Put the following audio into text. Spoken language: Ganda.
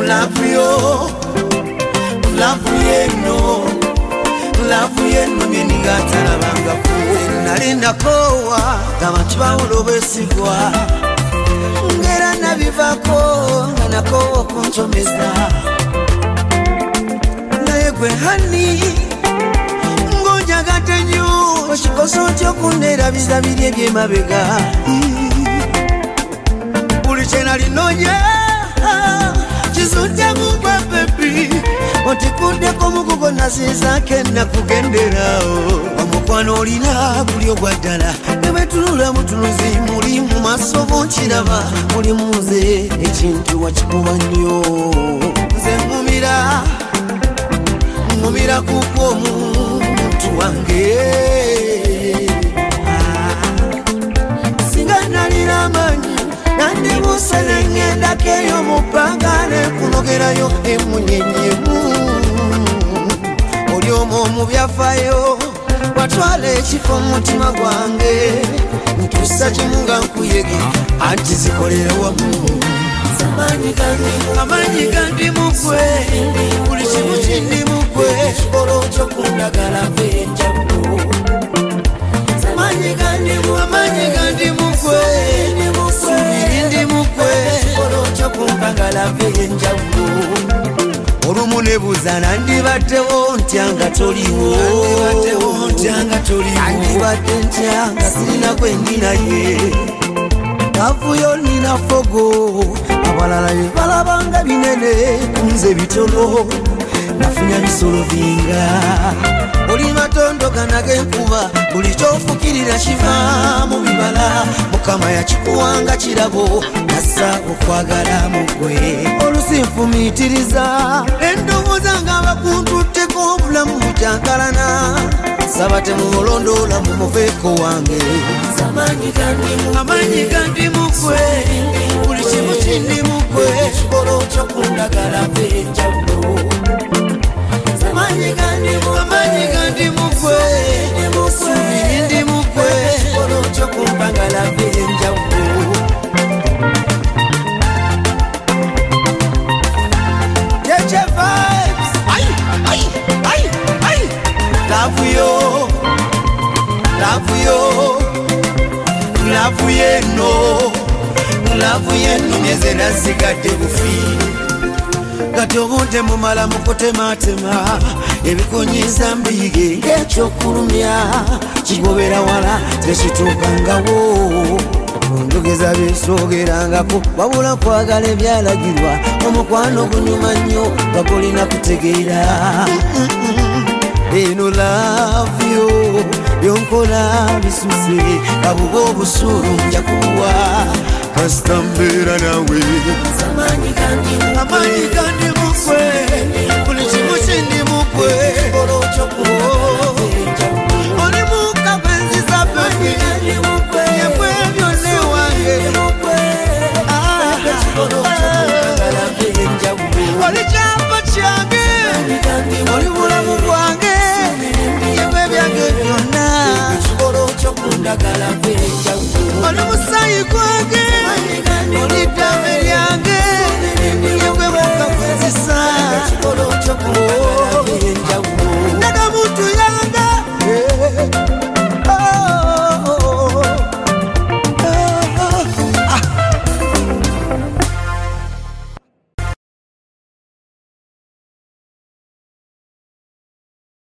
love you myeningatalabanga kuwe nalinda kowa abantu bawulo besigwa ngera nabivako nga nakowa kuntomeza naye gwe hani ngonjagate nnyo ekikoso ky'okunderabiza biri ebyemabega buli kye nalinoonya kizudde mu gwe bebi otikuddeko mugugo nasinzake nakugenderawo omukwano olina buli ogwaddala nebwetunula mutunuzi muli mu maaso bonkiraba muli muze ekintu wakikuba nnyo nze ngumira kukwo omuntu wange singa nalina amanyi nandibuuse nengendako eyo mupanga nekunogerayo emunyenyemu oli omwo mu byafaayo watwala ekifo mu mutima gwange ntuusa kimu nga nkuyege anti zikolera wamu amanyi gandi mugwe buli kimu kindi mugwe ekikolo kyokundagala benjawulo amanyi gandi mugwe subiri ndi mugwe ekikolo kyokumpagala benjawulo olumu nebuuza nandibaddewo ntyanga toliwo andibadde ntyanga sirina gwe ndi naye kavuyo nina fogo abalala bye balabanga binene kunze bitono nafunya bisolo binga oli matondo ganag'enkuba buli kyofukirira kiva mu bibala mukama yakikuwanga kirabo nassa okwagala mugwe olusinfumiitiriza endowooza nga bakuntutteko obulamu bujankalana saba temumulondoola mu muveeko wange amanyi gandi mugwe buli kimu kindi mugwe ekikolo kyokundagala benjawulo amanyi gandi mugwe subiri ndi mugwe ekikolo kyokumpagala benjawulo Jeje vibes love yeno myeze nasigadde bufi kati obunte mumala mukutematema ebikonyiza mbiyige ng'ekyokulumya kigobera wala tekituukangawo njogeza byesoogerangako wabula kwagala ebyalagirwa omukwano gunyuma nnyo bagolina kutegeera eno love yo byonkola bisuse kabuba obusuulu nja kuwa kasita mbeera nawe amanyi gandi mugwe buli kimu kindi mugwe oli mukakwenziza bebi yegwe byonna ewange oli kyapa kyange oli bulamu bwange yegwe byange byonna oli musaayi gwange